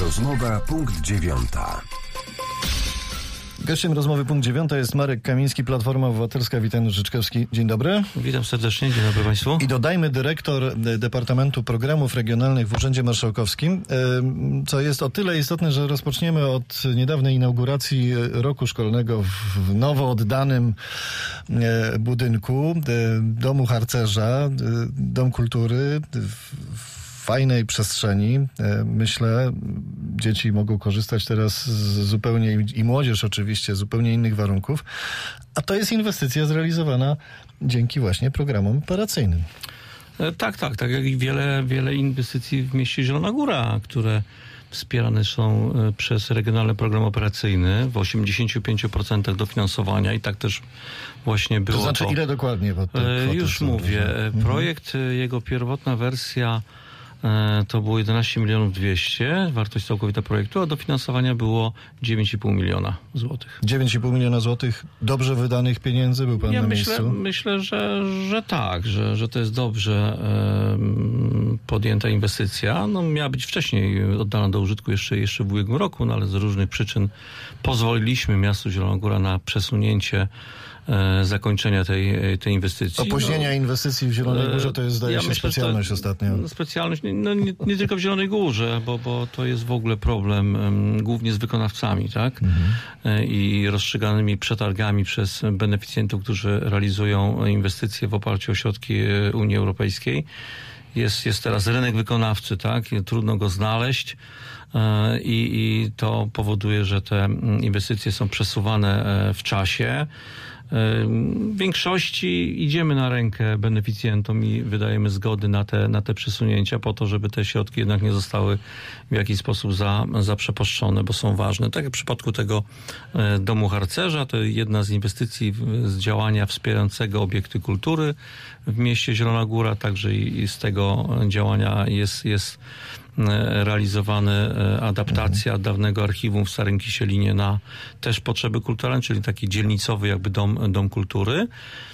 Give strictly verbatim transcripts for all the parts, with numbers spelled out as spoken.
Rozmowa punkt dziewiąta. Gościem rozmowy punkt dziewiąta jest Marek Kamiński, Platforma Obywatelska. Witam, Życzkowski. Dzień dobry. Witam serdecznie, dzień dobry Państwu. I dodajmy dyrektor Departamentu Programów Regionalnych w Urzędzie Marszałkowskim, co jest o tyle istotne, że rozpoczniemy od niedawnej inauguracji roku szkolnego w nowo oddanym budynku Domu Harcerza, Dom Kultury, w fajnej przestrzeni. Myślę, dzieci mogą korzystać teraz z zupełnie, i młodzież oczywiście, z zupełnie innych warunków. A to jest inwestycja zrealizowana dzięki właśnie programom operacyjnym. Tak, tak, tak jak i wiele, wiele inwestycji w mieście Zielona Góra, które wspierane są przez Regionalny Program Operacyjny w osiemdziesiąt pięć procent dofinansowania i tak też właśnie było. To znaczy to, ile dokładnie? Bo już mówię. Mhm. Projekt, jego pierwotna wersja to było jedenaście milionów dwieście, wartość całkowita projektu, a dofinansowania było dziewięć i pół miliona złotych. dziewięć i pół miliona złotych dobrze wydanych pieniędzy? Był pan ja na myślę, miejscu? Myślę, że, że tak, że, że to jest dobrze um, podjęta inwestycja. No, miała być wcześniej oddana do użytku jeszcze, jeszcze w ubiegłym roku, no, ale z różnych przyczyn pozwoliliśmy miastu Zielona Góra na przesunięcie e, zakończenia tej, tej inwestycji. Opóźnienia no, inwestycji w Zielonej Górze to jest, zdaje ja się, myślę, specjalność to, ostatnio. Specjalność, no nie, nie tylko w Zielonej Górze, bo, bo to jest w ogóle problem um, głównie z wykonawcami, tak? Mhm. E, I rozstrzyganymi przetargami przez beneficjentów, którzy realizują inwestycje w oparciu o środki Unii Europejskiej. Jest, jest teraz rynek wykonawcy, tak? Trudno go znaleźć. I, I to powoduje, że te inwestycje są przesuwane w czasie. W większości idziemy na rękę beneficjentom i wydajemy zgody na te, na te przesunięcia po to, żeby te środki jednak nie zostały w jakiś sposób za, zaprzeposzczone, bo są ważne. Tak jak w przypadku tego Domu Harcerza, to jedna z inwestycji z działania wspierającego obiekty kultury w mieście Zielona Góra, także i, i z tego działania jest, jest realizowana adaptacja dawnego archiwum w Starym Kisielinie na też potrzeby kulturalne, czyli taki dzielnicowy jakby dom, dom kultury.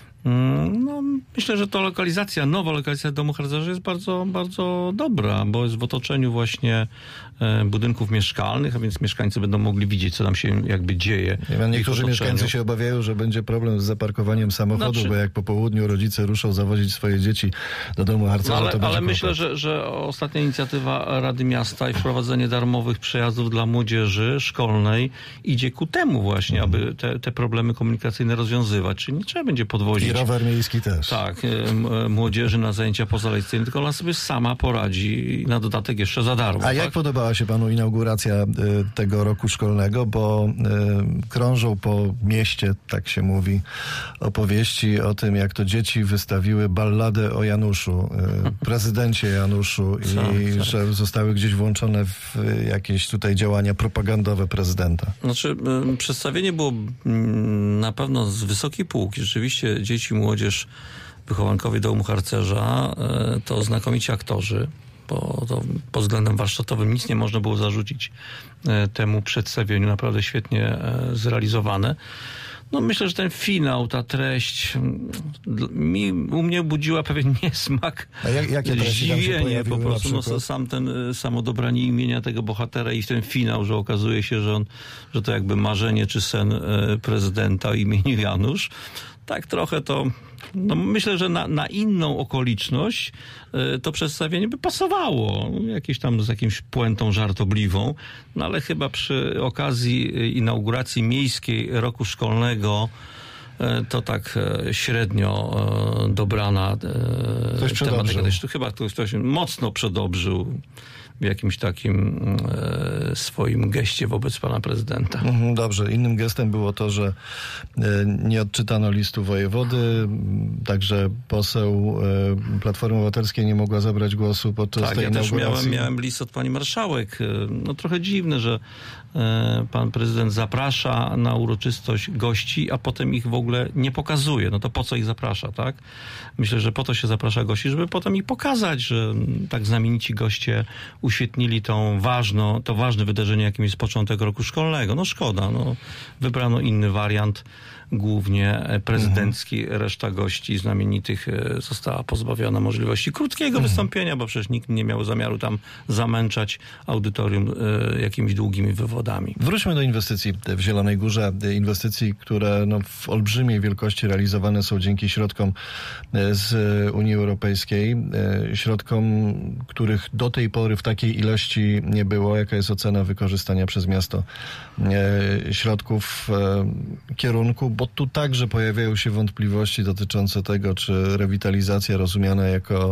No, myślę, że to lokalizacja, nowa lokalizacja Domu Harcerza jest bardzo, bardzo dobra, bo jest w otoczeniu właśnie budynków mieszkalnych, a więc mieszkańcy będą mogli widzieć, co tam się jakby dzieje. Ja, niektórzy mieszkańcy się obawiają, że będzie problem z zaparkowaniem samochodu, znaczy, bo jak po południu rodzice ruszą zawozić swoje dzieci do Domu Harcerza, no, ale, to będzie Ale myślę, że, że ostatnia inicjatywa Rady Miasta i wprowadzenie darmowych przejazdów dla młodzieży szkolnej idzie ku temu właśnie, hmm. aby te, te problemy komunikacyjne rozwiązywać. Czyli nie trzeba będzie podwozić. I rower miejski też. Tak, m- młodzieży na zajęcia pozalekcyjne, tylko ona sobie sama poradzi i na dodatek jeszcze za darmo. A tak? Jak podobała się panu inauguracja y, tego roku szkolnego, bo y, krążą po mieście, tak się mówi, opowieści o tym, jak to dzieci wystawiły balladę o Januszu, y, prezydencie Januszu i tak, tak. że zostały gdzieś włączone w y, jakieś tutaj działania propagandowe prezydenta. Znaczy, y, przedstawienie było y, na pewno z wysokiej półki. Rzeczywiście dzieci i młodzież, wychowankowie Domu Harcerza, y, to znakomici aktorzy. Bo to pod względem warsztatowym nic nie można było zarzucić e, temu przedstawieniu. Naprawdę świetnie e, zrealizowane. No myślę, że ten finał, ta treść mi, u mnie budziła pewien niesmak. A jak, jakie zdziwienie po prostu. No, sam ten, samo dobranie imienia tego bohatera i ten finał, że okazuje się, że on, że to jakby marzenie czy sen e, prezydenta o imieniu Janusz. Tak trochę to, no myślę, że na, na inną okoliczność y, to przedstawienie by pasowało. Jakieś tam z jakimś puentą żartobliwą. No ale chyba przy okazji inauguracji miejskiej roku szkolnego y, to tak y, średnio y, dobrana y, tematyka. Chyba ktoś, ktoś mocno przedobrzył w jakimś takim e, swoim geście wobec pana prezydenta. Dobrze. Innym gestem było to, że e, nie odczytano listu wojewody, także poseł e, Platformy Obywatelskiej nie mogła zabrać głosu podczas tak, tej ja inauguracji. Tak, ja też miałem, miałem list od pani marszałek. No trochę dziwne, że e, pan prezydent zaprasza na uroczystość gości, a potem ich w ogóle nie pokazuje. No to po co ich zaprasza, tak? Myślę, że po to się zaprasza gości, żeby potem ich pokazać, że tak znamienici goście uświetnili tą ważną, to ważne wydarzenie, jakim jest początek roku szkolnego. No szkoda, no wybrano inny wariant. głównie prezydencki. Mhm. Reszta gości znamienitych została pozbawiona możliwości krótkiego mhm. wystąpienia, bo przecież nikt nie miał zamiaru tam zamęczać audytorium jakimiś długimi wywodami. Wróćmy do inwestycji w Zielonej Górze. Inwestycji, które no, w olbrzymiej wielkości realizowane są dzięki środkom z Unii Europejskiej. Środkom, których do tej pory w takiej ilości nie było. Jaka jest ocena wykorzystania przez miasto środków kierunku? Bo tu także pojawiają się wątpliwości dotyczące tego, czy rewitalizacja rozumiana jako,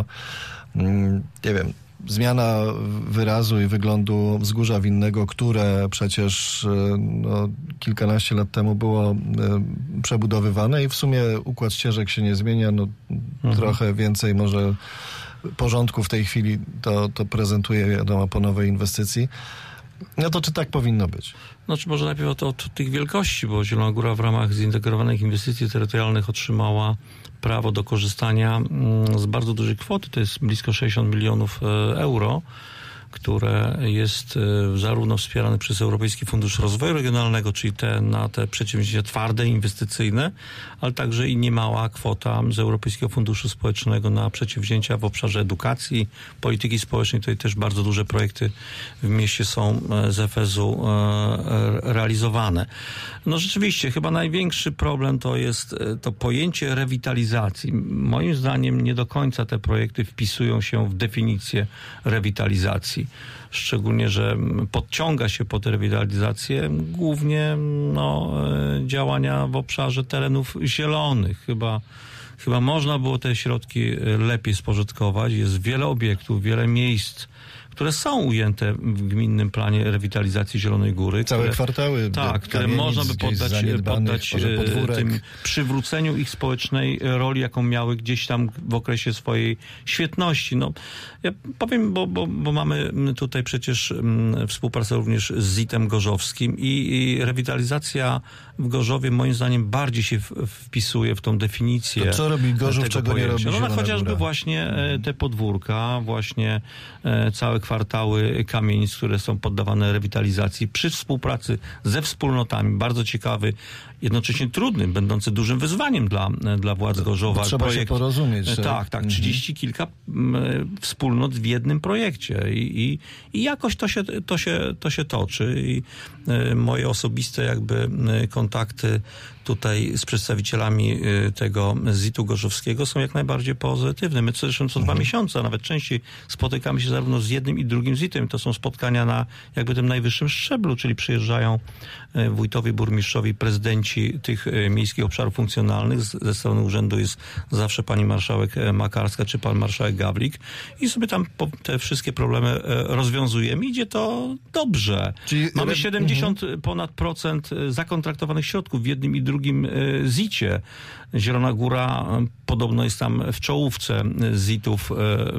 nie wiem, zmiana wyrazu i wyglądu wzgórza winnego, które przecież no, kilkanaście lat temu było przebudowywane i w sumie układ ścieżek się nie zmienia. No, mhm. Trochę więcej może porządku w tej chwili to, to prezentuje, wiadomo, po nowej inwestycji. No to czy tak powinno być? Znaczy może najpierw od, od tych wielkości, bo Zielona Góra w ramach zintegrowanych inwestycji terytorialnych otrzymała prawo do korzystania z bardzo dużej kwoty, to jest blisko sześćdziesiąt milionów euro, które jest zarówno wspierane przez Europejski Fundusz Rozwoju Regionalnego, czyli te, na te przedsięwzięcia twarde, inwestycyjne, ale także i niemała kwota z Europejskiego Funduszu Społecznego na przedsięwzięcia w obszarze edukacji, polityki społecznej. Tutaj też bardzo duże projekty w mieście są z F S u realizowane. No rzeczywiście, chyba największy problem to jest to pojęcie rewitalizacji. Moim zdaniem nie do końca te projekty wpisują się w definicję rewitalizacji. Szczególnie, że podciąga się pod rewitalizację głównie no, działania w obszarze terenów zielonych. Chyba, chyba można było te środki lepiej spożytkować. Jest wiele obiektów, wiele miejsc, które są ujęte w gminnym planie rewitalizacji Zielonej Góry. Całe które, kwartały. Tak, które można by poddać, poddać tym przywróceniu ich społecznej roli, jaką miały gdzieś tam w okresie swojej świetności. No, ja powiem, bo, bo, bo mamy tutaj przecież współpracę również z zitem gorzowskim i, i rewitalizacja w Gorzowie moim zdaniem bardziej się w, wpisuje w tą definicję. To co robi Gorzów, czego pojęcia. nie robi No, no chociażby Góra. Właśnie te podwórka, właśnie całe kwartały kamienic, które są poddawane rewitalizacji przy współpracy ze wspólnotami. Bardzo ciekawy, jednocześnie trudnym, będący dużym wyzwaniem dla, dla władz Gorzowa. Trzeba projekt, się porozumieć. Że... Tak, tak. trzydzieści mhm. kilka wspólnot w jednym projekcie i, i, i jakoś to się, to, się, to się toczy. I moje osobiste jakby kontakty tutaj z przedstawicielami tego zitu gorzowskiego są jak najbardziej pozytywne. My zresztą co dwa mhm. miesiące, a nawet częściej spotykamy się zarówno z jednym i drugim zitem. To są spotkania na jakby tym najwyższym szczeblu, czyli przyjeżdżają wójtowie, burmistrzowie, prezydenci tych miejskich obszarów funkcjonalnych. Ze strony urzędu jest zawsze pani marszałek Makarska czy pan marszałek Gawlik i sobie tam te wszystkie problemy rozwiązujemy. Idzie to dobrze. Czyli mamy siedemdziesiąt mhm. ponad procent zakontraktowanych środków w jednym i drugim zicie. Zielona Góra podobno jest tam w czołówce zitów.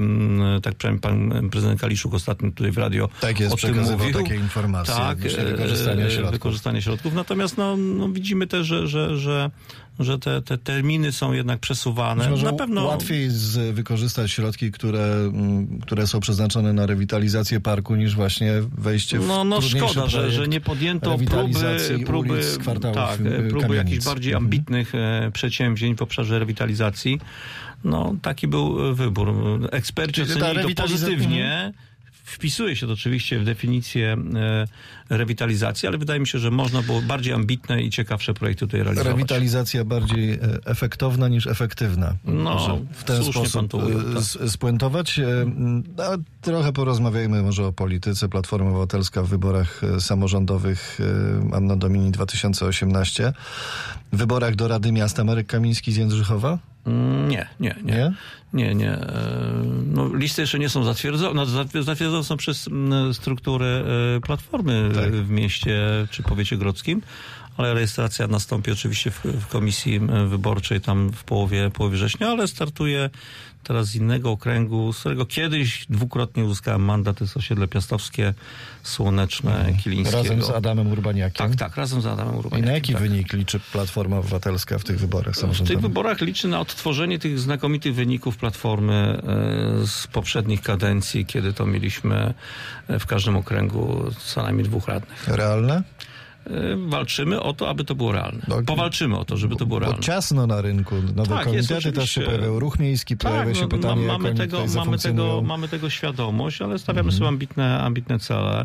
Tak przynajmniej pan prezydent Kaliszuk ostatnio tutaj w radio tak jest, o tym mówił. Takie informacje. Tak, wykorzystania środków. wykorzystanie środków. Natomiast no, no widzimy też, że, że, że, że te, te terminy są jednak przesuwane. Może na pewno łatwiej z, wykorzystać środki, które, które są przeznaczone na rewitalizację parku, niż właśnie wejście w No, no szkoda, że, że nie podjęto próby, próby, tak, próby jakichś bardziej mhm. ambitnych e, przedsięwzięć w obszarze rewitalizacji. No, taki był wybór. Eksperci ocenili to pozytywnie. Wpisuje się to oczywiście w definicję e, rewitalizacji, ale wydaje mi się, że można było bardziej ambitne i ciekawsze projekty tutaj realizować. Rewitalizacja bardziej efektowna niż efektywna. No, może w ten sposób ujął, tak. spuentować. A trochę porozmawiajmy może o polityce. Platforma Obywatelska w wyborach samorządowych Anno Domini dwa tysiące osiemnaście. W wyborach do Rady Miasta Marek Kamiński z Jędrzychowa? Nie, nie, nie. Nie? Nie, nie. No, listy jeszcze nie są zatwierdzone. No, zatwierdzone są przez strukturę Platformy tak. w mieście czy powiecie grodzkim, ale rejestracja nastąpi oczywiście w, w komisji wyborczej tam w połowie, połowie września, ale startuje teraz z innego okręgu, z którego kiedyś dwukrotnie uzyskałem mandat, to jest osiedle piastowskie, Słoneczne, hmm. Kilińskiego. Razem z Adamem Urbaniakiem? Tak, tak, razem z Adamem Urbaniakiem. I na jaki tak. wynik liczy Platforma Obywatelska w tych wyborach samorządowych? W tych wyborach liczy na odtworzenie tych znakomitych wyników Platformy z poprzednich kadencji, kiedy to mieliśmy w każdym okręgu co najmniej dwóch radnych. Realne? walczymy o to, aby to było realne. No, Powalczymy o to, żeby to było realne. Bo ciasno na rynku, nowe Tak, komitety też się pojawiają, ruch miejski, tak, pojawia się no, pytanie, ma, jak mamy oni tego, tutaj mamy tego, mamy tego świadomość, ale stawiamy mhm. sobie ambitne, ambitne cele.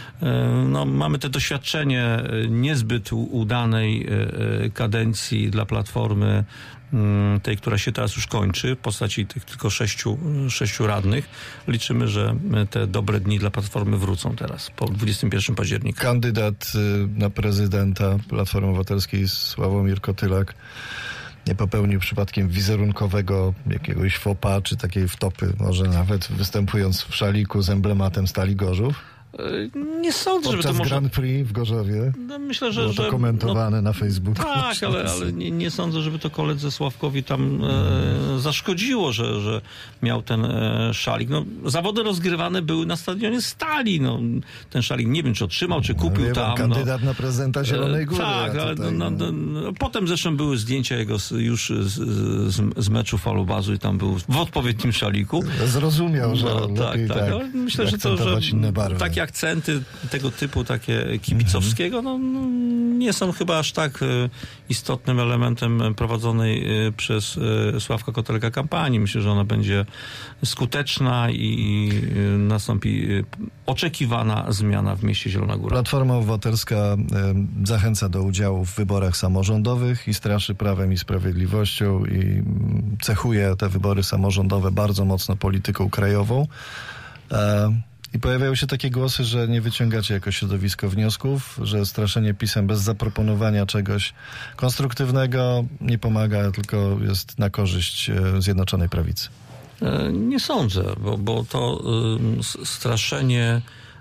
No, mamy te doświadczenie niezbyt udanej kadencji dla Platformy, tej, która się teraz już kończy, w postaci tych tylko sześciu, sześciu radnych. Liczymy, że te dobre dni dla Platformy wrócą teraz, po dwudziestego pierwszego października. Kandydat na prezydenta Platformy Obywatelskiej Sławomir Kotylak nie popełnił przypadkiem wizerunkowego jakiegoś faux pas, czy takiej wtopy, może nawet występując w szaliku z emblematem Stali Gorzów? Nie sądzę, Podczas żeby to może... Grand Prix w Gorzowie. No, myślę, że... Było to że, komentowane no, na Facebooku. Tak, ale, ale nie, nie sądzę, żeby to koledze Sławkowi tam e, zaszkodziło, że, że miał ten e, szalik. No, zawody rozgrywane były na stadionie Stali. No, ten szalik nie wiem, czy otrzymał, czy kupił no, tam. Kandydat no. na prezydenta Zielonej Góry. E, tak, ale tutaj, no, no, no, potem zresztą były zdjęcia jego z, już z, z, z meczu Falubazu i tam był w odpowiednim szaliku. Zrozumiał, że no, lepiej tak, tak, tak. Myślę, że to, że takie akcenty tego typu, takie kibicowskiego, no, no, nie są chyba aż tak y, istotnym elementem prowadzonej y, przez y, Sławka Kotylaka kampanii. Myślę, że ona będzie skuteczna i y, nastąpi y, oczekiwana zmiana w mieście Zielona Góra. Platforma Obywatelska y, zachęca do udziału w wyborach samorządowych i straszy Prawem i Sprawiedliwością i y, cechuje te wybory samorządowe bardzo mocno polityką krajową. Y, I pojawiają się takie głosy, że nie wyciągacie jako środowisko wniosków, że straszenie PiS-em bez zaproponowania czegoś konstruktywnego nie pomaga, tylko jest na korzyść Zjednoczonej Prawicy. Nie sądzę, bo, bo to y, straszenie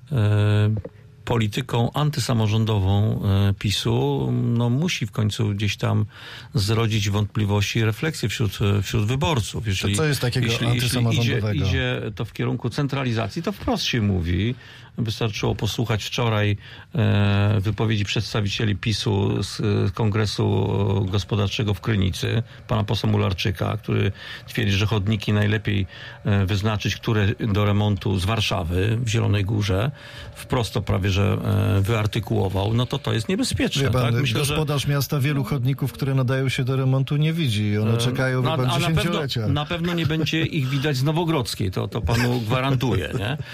y, polityką antysamorządową y, PiS-u no, musi w końcu gdzieś tam zrodzić wątpliwości i refleksje wśród, wśród wyborców. Jeżeli, to co jest takiego jeśli, antysamorządowego? Jeśli idzie, idzie to w kierunku centralizacji, to wprost się mówi. Wystarczyło posłuchać wczoraj e, wypowiedzi przedstawicieli PiS-u z e, Kongresu Gospodarczego w Krynicy, pana posła Mularczyka, który twierdzi, że chodniki najlepiej e, wyznaczyć, które do remontu z Warszawy w Zielonej Górze. Wprost to prawie, że e, wyartykułował. No to to jest niebezpieczne. Wie pan, tak? Myślę, gospodarz że... miasta wielu chodników, które nadają się do remontu, nie widzi i one czekają no, chyba a dziesięciolecia. Na pewno, na pewno nie będzie ich widać z Nowogrodzkiej, to, to panu gwarantuję. Nie? E,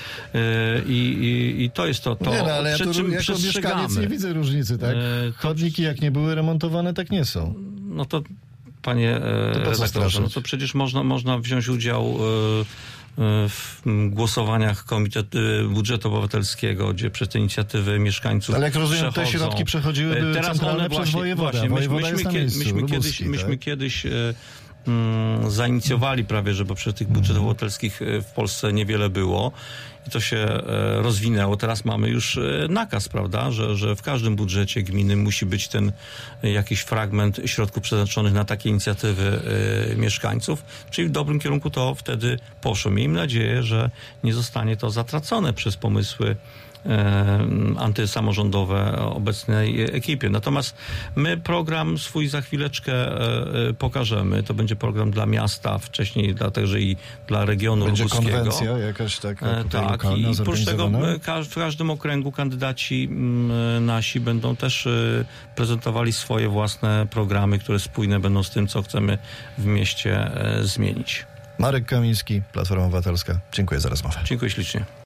i, I, I to jest to, to nie, no, ale przed ja tu czym jako mieszkaniec nie widzę różnicy, tak? E, Chodniki jak nie były remontowane, tak nie są. No to panie e, to redaktorze, no to przecież można, można wziąć udział e, w głosowaniach Komitetu Budżetu Obywatelskiego, gdzie przez te inicjatywy mieszkańców ale jak rozumiem, przechodzą. te środki przechodziły były Teraz centralne one przez właśnie, wojewodę. Właśnie, Wojewoda myśmy, jest na myśmy, miejscu, myśmy Lubuski, kiedyś, tak? myśmy kiedyś e, mm, zainicjowali prawie, że bo przy tych budżetów obywatelskich w Polsce niewiele było i to się e, rozwinęło. Teraz mamy już e, nakaz, prawda, że, że w każdym budżecie gminy musi być ten e, jakiś fragment środków przeznaczonych na takie inicjatywy e, mieszkańców, czyli w dobrym kierunku to wtedy poszło. Miejmy nadzieję, że nie zostanie to zatracone przez pomysły e, antysamorządowe obecnej ekipie. Natomiast my program swój za chwileczkę e, pokażemy. To będzie program dla miasta, wcześniej dla także i dla regionu będzie lubuskiego. Konwencja jakaś taka e, tak, lokalna, i oprócz tego ka- w każdym okręgu kandydaci m, nasi będą też e, prezentowali swoje własne programy, które spójne będą z tym, co chcemy w mieście e, zmienić. Marek Kamiński, Platforma Obywatelska. Dziękuję za rozmowę. Dziękuję ślicznie.